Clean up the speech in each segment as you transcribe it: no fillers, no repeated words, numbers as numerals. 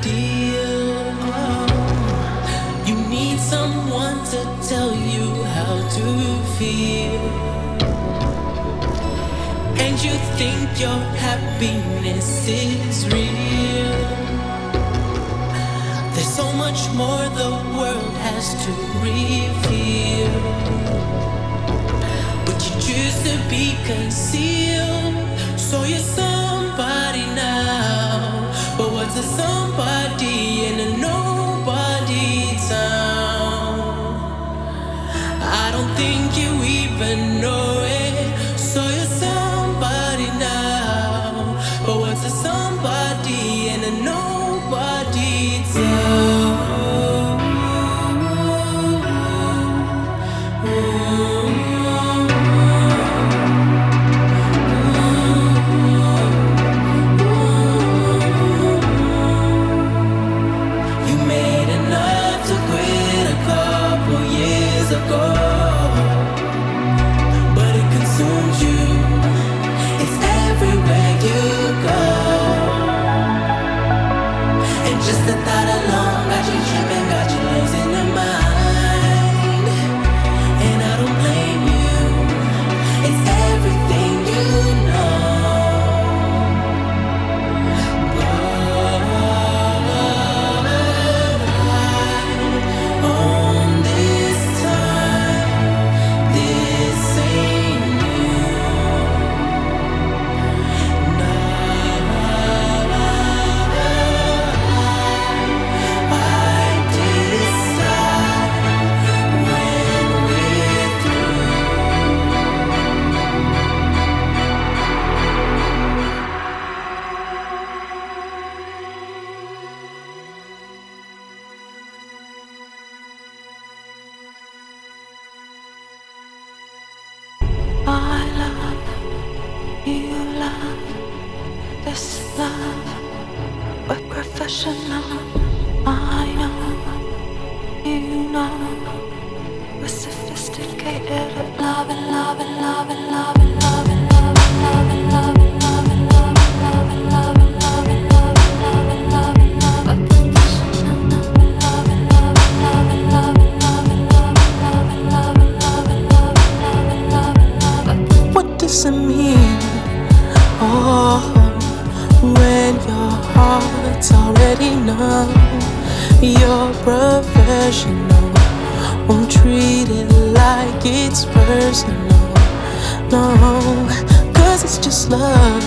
deal. You need someone to tell you how to feel. And you think your happiness is real. There's so much more the world has to reveal. But you choose to be concealed. So you're somebody now. But what's a somebody in a nobody town? I don't think you even know it. So you're somebody now. But what's a somebody in a nobody town? You made enough to quit a couple years ago, but it consumes you. It's everywhere you go. And just the thought alone got you tripping, got you losing your mind. And I don't blame you. It's everything you know. But on this time, this ain't new. I decide when we're through. I love you, love this love. We're professional. I know, you know. We're sophisticated at loving, loving, loving, loving, loving, loving, loving, loving, loving, loving, loving, loving, loving, loving, loving, loving, loving. We're professional. Loving, loving, loving, loving, loving, loving, loving, loving, loving, loving, loving, loving. What does it mean? Oh, when your heart's already numb, you're professional. Won't treat it like it's personal. No, 'cause it's just love.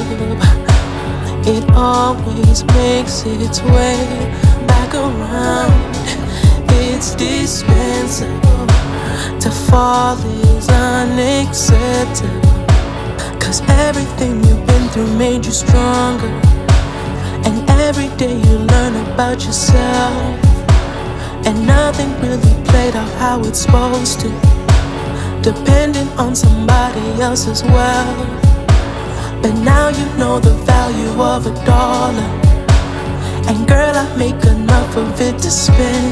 It always makes its way back around. It's dispensable. To fall is unacceptable. 'Cause everything you've been through made you stronger. And every day you learn about yourself. And nothing really played out how it's supposed to. Depending on somebody else as well. But now you know the value of $1. And girl, I make enough of it to spend.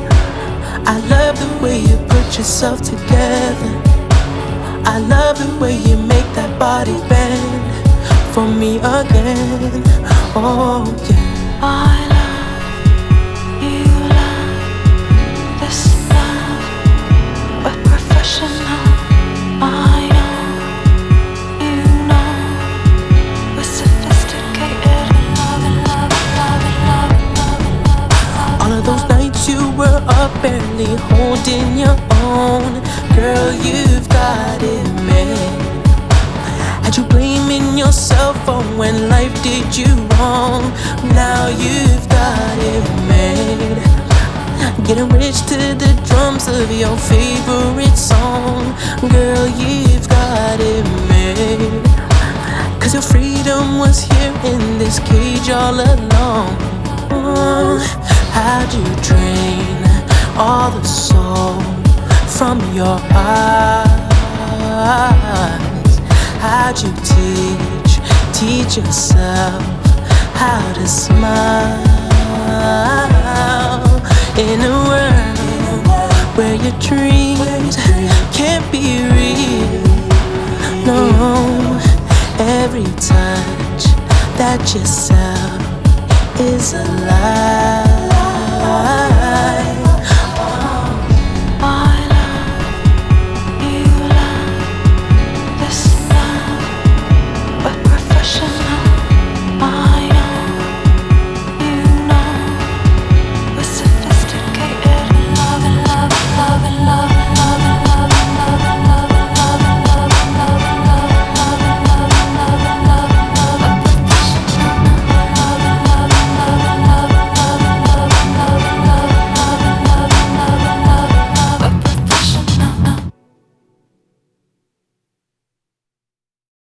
I love the way you put yourself together. I love the way you make that body bend for me again. Oh yeah. I love you, love this love. We're professional. I know, you know. We're sophisticated. Loving, loving, loving, loving, loving, loving. All of those nights you were up barely holding your own. Girl, you've got it made. Had you blaming yourself for when life did you wrong. Now you've got it made. Getting rich to the drums of your favorite song. Girl, you've got it made. 'Cause your freedom was here in this cage all along. How'd you drain all the soul from your eyes? How'd you teach yourself how to smile in a world where your dreams can't be real? No, every touch that you sell is a lie.